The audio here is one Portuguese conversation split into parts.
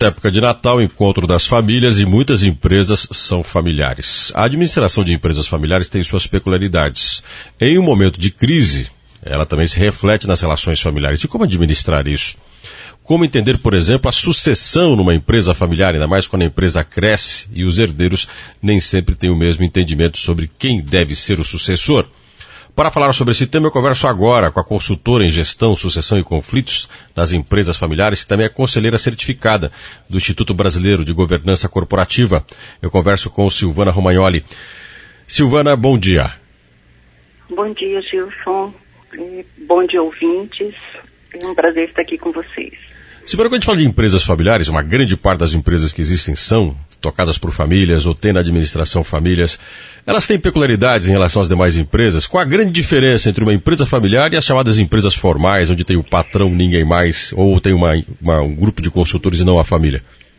Nesta época de Natal, encontro das famílias e muitas empresas são familiares. A administração de empresas familiares tem suas peculiaridades. Em um momento de crise, ela também se reflete nas relações familiares. E como administrar isso? Como entender, por exemplo, a sucessão numa empresa familiar, ainda mais quando a empresa cresce e os herdeiros nem sempre têm o mesmo entendimento sobre quem deve ser o sucessor? Para falar sobre esse tema, eu converso agora com a consultora em gestão, sucessão e conflitos nas empresas familiares, que também é conselheira certificada do Instituto Brasileiro de Governança Corporativa. Eu converso com Silvana Romagnoli. Silvana, bom dia. Bom dia, Gilson. Bom dia, ouvintes. É um prazer estar aqui com vocês. Silvana, quando a gente fala de empresas familiares, uma grande parte das empresas que existem são tocadas por famílias ou têm na administração famílias. Elas têm peculiaridades em relação às demais empresas. Qual a grande diferença entre uma empresa familiar e as chamadas empresas formais, onde tem o patrão, ninguém mais, ou tem um grupo de consultores e não a família?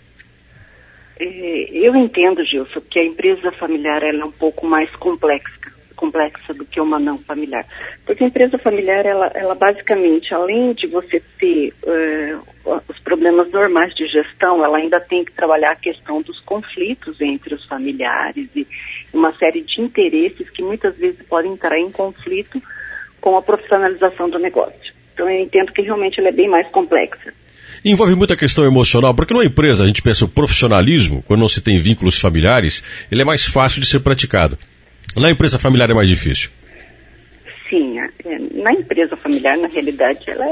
Eu entendo, Gilson, que a empresa familiar ela é um pouco mais complexa do que uma não familiar. Porque a empresa familiar, ela basicamente, além de você ter os problemas normais de gestão, ela ainda tem que trabalhar a questão dos conflitos entre os familiares e uma série de interesses que muitas vezes podem entrar em conflito com a profissionalização do negócio. Então eu entendo que realmente ela é bem mais complexa. Envolve muita questão emocional, porque numa empresa a gente pensa o profissionalismo, quando não se tem vínculos familiares, ele é mais fácil de ser praticado. Na empresa familiar é mais difícil? Sim, na empresa familiar, na realidade, ela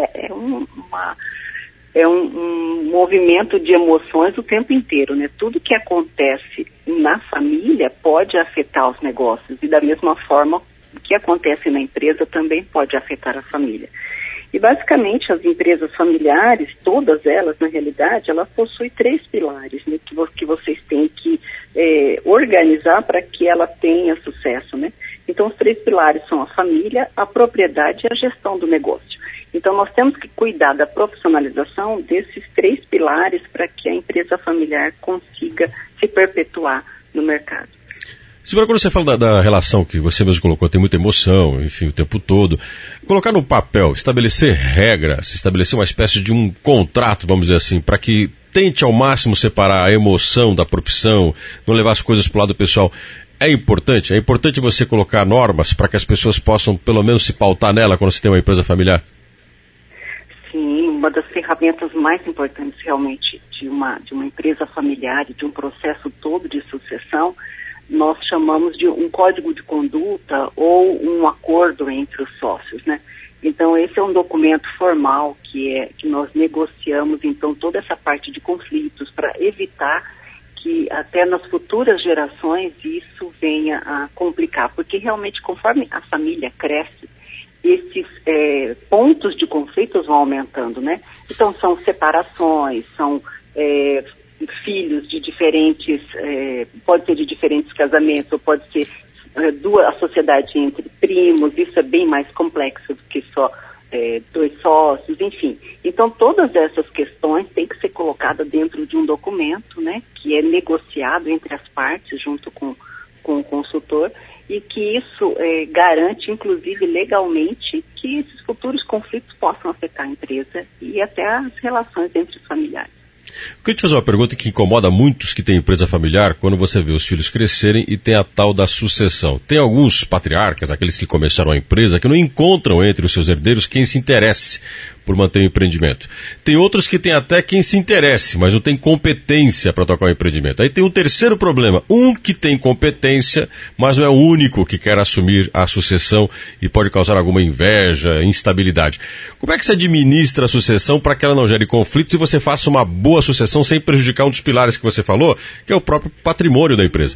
é um movimento de emoções o tempo inteiro, né? Tudo que acontece na família pode afetar os negócios e da mesma forma o que acontece na empresa também pode afetar a família. E basicamente as empresas familiares, todas elas, na realidade, elas possuem 3 pilares, né, que vocês têm que organizar para que ela tenha sucesso, né? Então os 3 pilares são a família, a propriedade e a gestão do negócio. Então nós temos que cuidar da profissionalização desses 3 pilares para que a empresa familiar consiga se perpetuar no mercado. Silvana, quando você fala da relação que você mesmo colocou, tem muita emoção, enfim, o tempo todo, colocar no papel, estabelecer regras, estabelecer uma espécie de um contrato, vamos dizer assim, para que tente ao máximo separar a emoção da profissão, não levar as coisas para o lado pessoal, é importante? É importante você colocar normas para que as pessoas possam pelo menos se pautar nela quando você tem uma empresa familiar? Sim, uma das ferramentas mais importantes realmente de uma empresa familiar e de um processo todo de sucessão, nós chamamos de um código de conduta ou um acordo entre os sócios, né? Então esse é um documento formal que nós negociamos, então, toda essa parte de conflitos para evitar que até nas futuras gerações isso venha a complicar, porque realmente conforme a família cresce, esses pontos de conflitos vão aumentando, né? Então são separações, são filhos de diferentes, pode ser de diferentes casamentos, ou pode ser a sociedade entre primos, isso é bem mais complexo do que só 2 sócios, enfim. Então todas essas questões têm que ser colocadas dentro de um documento, né, que é negociado entre as partes junto com o consultor, e que isso garante, inclusive legalmente, que esses futuros conflitos possam afetar a empresa e até as relações entre os familiares. Eu queria te fazer uma pergunta que incomoda muitos que têm empresa familiar quando você vê os filhos crescerem e tem a tal da sucessão. Tem alguns patriarcas, aqueles que começaram a empresa, que não encontram entre os seus herdeiros quem se interesse por manter o empreendimento. Tem outros que têm até quem se interesse, mas não tem competência para tocar o empreendimento. Aí tem um terceiro problema, um que tem competência, mas não é o único que quer assumir a sucessão e pode causar alguma inveja, instabilidade. Como é que se administra a sucessão para que ela não gere conflitos e você faça uma boa sucessão sem prejudicar um dos pilares que você falou, que é o próprio patrimônio da empresa?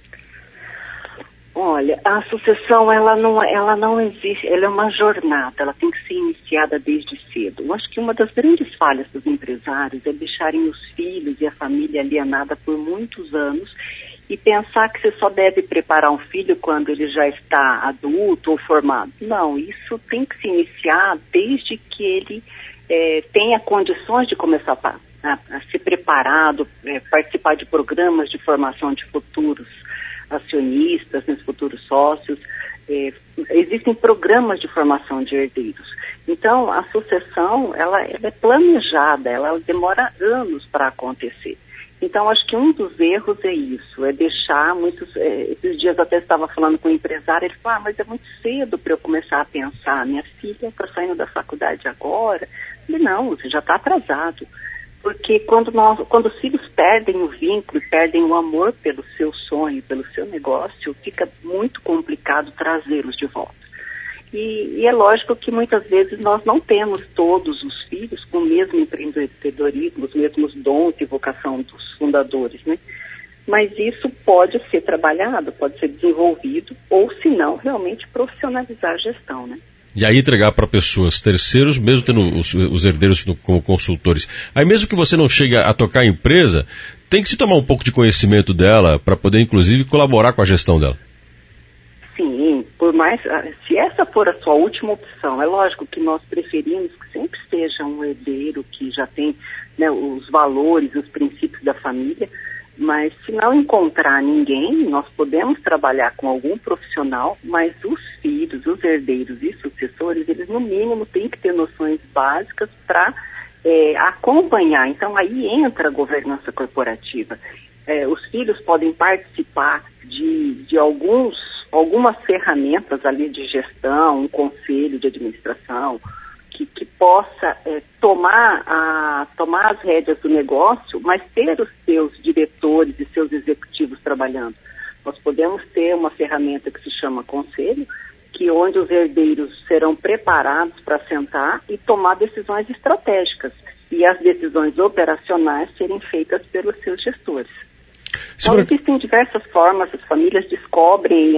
Olha, a sucessão, ela não existe, ela é uma jornada, ela tem que ser iniciada desde cedo. Eu acho que uma das grandes falhas dos empresários é deixarem os filhos e a família alienada por muitos anos e pensar que você só deve preparar um filho quando ele já está adulto ou formado. Não, isso tem que se iniciar desde que ele tenha condições de começar a ser preparado, participar de programas de formação de futuros acionistas, futuros sócios. Existem programas de formação de herdeiros. Então, a sucessão, ela é planejada, ela demora anos para acontecer. Então, acho que um dos erros é isso, é deixar muitos... esses dias até estava falando com um empresário, ele falou, mas é muito cedo para eu começar a pensar, minha filha está saindo da faculdade agora. Eu falei, não, você já está atrasado. Porque quando os filhos perdem o vínculo, perdem o amor pelo seu sonho, pelo seu negócio, fica muito complicado trazê-los de volta. E é lógico que muitas vezes nós não temos todos os filhos com o mesmo empreendedorismo, os mesmos dons e vocação dos fundadores, né? Mas isso pode ser trabalhado, pode ser desenvolvido, ou se não, realmente profissionalizar a gestão, né? E aí entregar para pessoas terceiros, mesmo tendo os herdeiros como consultores. Aí mesmo que você não chegue a tocar a empresa, tem que se tomar um pouco de conhecimento dela para poder, inclusive, colaborar com a gestão dela. Sim, por mais, se essa for a sua última opção, é lógico que nós preferimos que sempre seja um herdeiro que já tem, né, os valores, os princípios da família, mas se não encontrar ninguém, nós podemos trabalhar com algum profissional, mas os filhos, os herdeiros e sucessores, eles no mínimo têm que ter noções básicas para acompanhar. Então aí entra a governança corporativa. Os filhos podem participar de algumas ferramentas ali de gestão, um conselho de administração, que possa tomar as rédeas do negócio, mas ter os seus diretores e seus executivos trabalhando. Nós podemos ter uma ferramenta que se chama conselho, onde os herdeiros serão preparados para sentar e tomar decisões estratégicas, e as decisões operacionais serem feitas pelos seus gestores. Então, existem diversas formas, as famílias descobrem,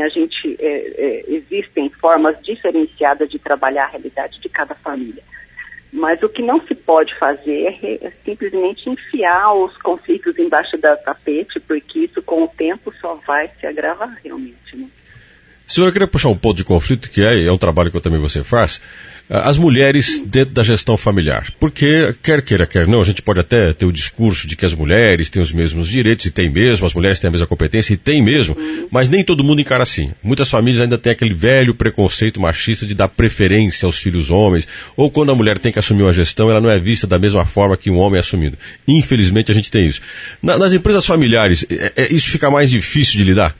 existem formas diferenciadas de trabalhar a realidade de cada família. Mas o que não se pode fazer é simplesmente enfiar os conflitos embaixo da tapete, porque isso com o tempo só vai se agravar realmente, né? Senhora, eu queria puxar um ponto de conflito, que é um trabalho que também você faz, as mulheres dentro da gestão familiar. Porque, quer queira, quer não, a gente pode até ter o discurso de que as mulheres têm os mesmos direitos, e tem mesmo, as mulheres têm a mesma competência, e tem mesmo, mas nem todo mundo encara assim. Muitas famílias ainda têm aquele velho preconceito machista de dar preferência aos filhos homens, ou quando a mulher tem que assumir uma gestão, ela não é vista da mesma forma que um homem é assumido. Infelizmente, a gente tem isso. Nas empresas familiares, isso fica mais difícil de lidar?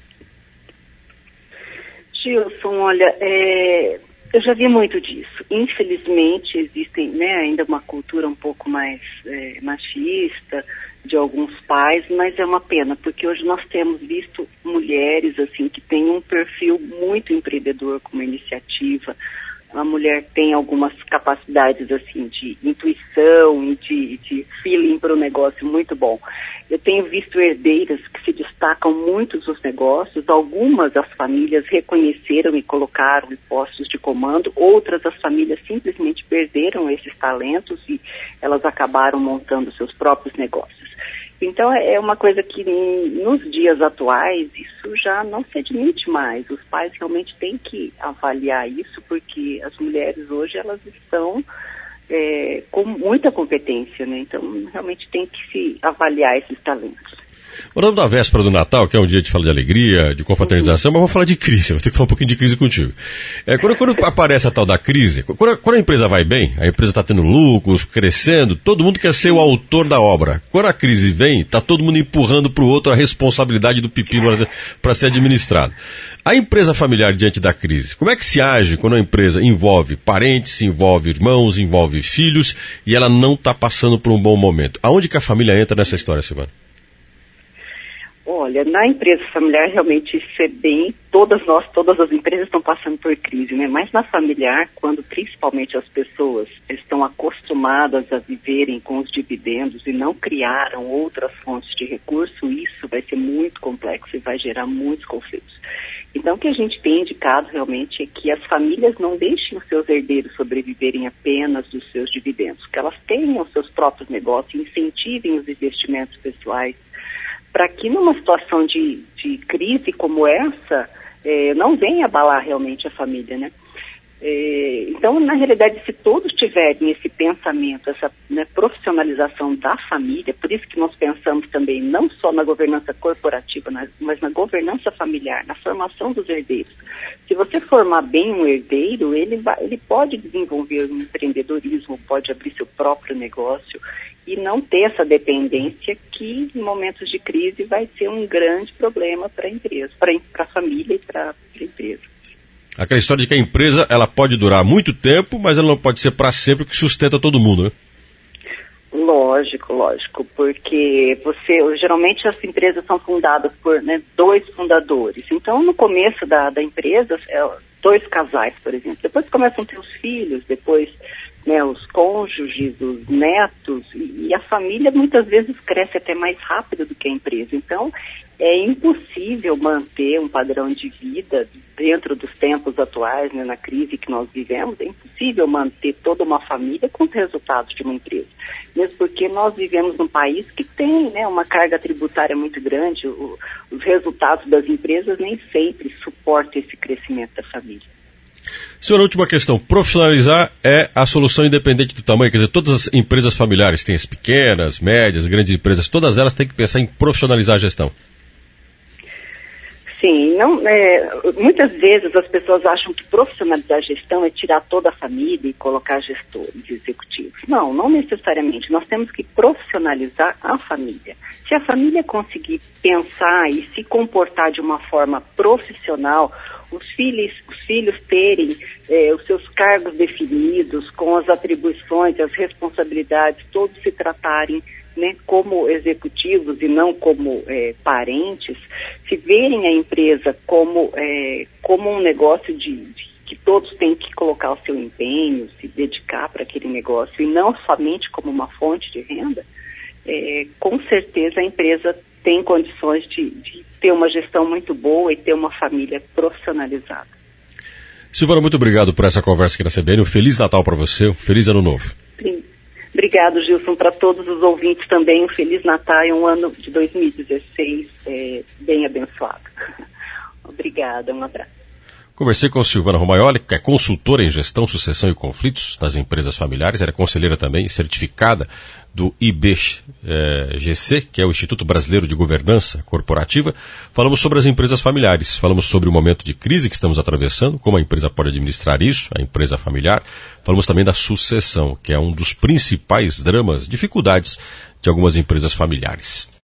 Gilson, olha, eu já vi muito disso. Infelizmente, existem, né, ainda uma cultura um pouco mais machista de alguns pais, mas é uma pena, porque hoje nós temos visto mulheres assim que têm um perfil muito empreendedor como iniciativa. A mulher tem algumas capacidades assim de intuição e de feeling para o negócio muito bom. Eu tenho visto herdeiras que se destacam muito nos negócios, algumas as famílias reconheceram e colocaram em postos de comando, outras as famílias simplesmente perderam esses talentos e elas acabaram montando seus próprios negócios. Então é uma coisa que nos dias atuais isso já não se admite mais. Os pais realmente têm que avaliar isso, porque as mulheres hoje elas estão com muita competência, né? Então realmente tem que se avaliar esses talentos. Morando na véspera do Natal, que é um dia de falar de alegria, de confraternização, mas vou falar de crise, vou ter que falar um pouquinho de crise contigo. Quando aparece a tal da crise, quando a empresa vai bem, a empresa está tendo lucros, crescendo, todo mundo quer ser o autor da obra. Quando a crise vem, está todo mundo empurrando para o outro a responsabilidade do pepino para ser administrado. A empresa familiar diante da crise, como é que se age quando a empresa envolve parentes, envolve irmãos, envolve filhos e ela não está passando por um bom momento? Aonde que a família entra nessa história, Silvana? Olha, na empresa familiar realmente isso é bem, todas as empresas estão passando por crise, né? Mas na familiar, quando principalmente as pessoas estão acostumadas a viverem com os dividendos e não criaram outras fontes de recurso, isso vai ser muito complexo e vai gerar muitos conflitos. Então o que a gente tem indicado realmente é que as famílias não deixem os seus herdeiros sobreviverem apenas dos seus dividendos, que elas tenham seus próprios negócios, incentivem os investimentos pessoais, para que numa situação de crise como essa, não venha abalar realmente a família, né? Então, na realidade, se todos tiverem esse pensamento, essa profissionalização da família, por isso que nós pensamos também não só na governança corporativa, mas na governança familiar, na formação dos herdeiros. Se você formar bem um herdeiro, ele pode desenvolver um empreendedorismo, pode abrir seu próprio negócio e não ter essa dependência que, em momentos de crise, vai ser um grande problema para a empresa, para a família e para a empresa. Aquela história de que a empresa ela pode durar muito tempo, mas ela não pode ser para sempre, que sustenta todo mundo, né? Lógico, porque geralmente as empresas são fundadas por dois fundadores. Então, no começo da empresa, dois casais, por exemplo. Depois começam a ter os filhos, depois os cônjuges, os netos, e a família muitas vezes cresce até mais rápido do que a empresa. Então, é impossível manter um padrão de vida dentro dos tempos atuais, na crise que nós vivemos. É impossível manter toda uma família com os resultados de uma empresa. Mesmo porque nós vivemos num país que tem uma carga tributária muito grande, os resultados das empresas nem sempre suportam esse crescimento da família. Senhora, última questão. Profissionalizar é a solução independente do tamanho? Quer dizer, todas as empresas familiares, tem as pequenas, médias, grandes empresas, todas elas têm que pensar em profissionalizar a gestão. Sim, muitas vezes as pessoas acham que profissionalizar a gestão é tirar toda a família e colocar gestores executivos. Não necessariamente. Nós temos que profissionalizar a família. Se a família conseguir pensar e se comportar de uma forma profissional, os filhos terem os seus cargos definidos, com as atribuições, as responsabilidades, todos se tratarem como executivos e não como parentes, se verem a empresa como um negócio que todos têm que colocar o seu empenho, se dedicar para aquele negócio e não somente como uma fonte de renda, com certeza a empresa tem condições de ter uma gestão muito boa e ter uma família profissionalizada. Silvana, muito obrigado por essa conversa aqui na CBN. Um Feliz Natal para você, um Feliz Ano Novo. Obrigado, Gilson. Para todos os ouvintes também, um Feliz Natal e um ano de 2016 bem abençoado. Obrigada, um abraço. Conversei com Silvana Romaioli, que é consultora em gestão, sucessão e conflitos das empresas familiares. Ela é conselheira também, certificada do IBGC, que é o Instituto Brasileiro de Governança Corporativa. Falamos sobre as empresas familiares, falamos sobre o momento de crise que estamos atravessando, como a empresa pode administrar isso, a empresa familiar. Falamos também da sucessão, que é um dos principais dramas, dificuldades de algumas empresas familiares.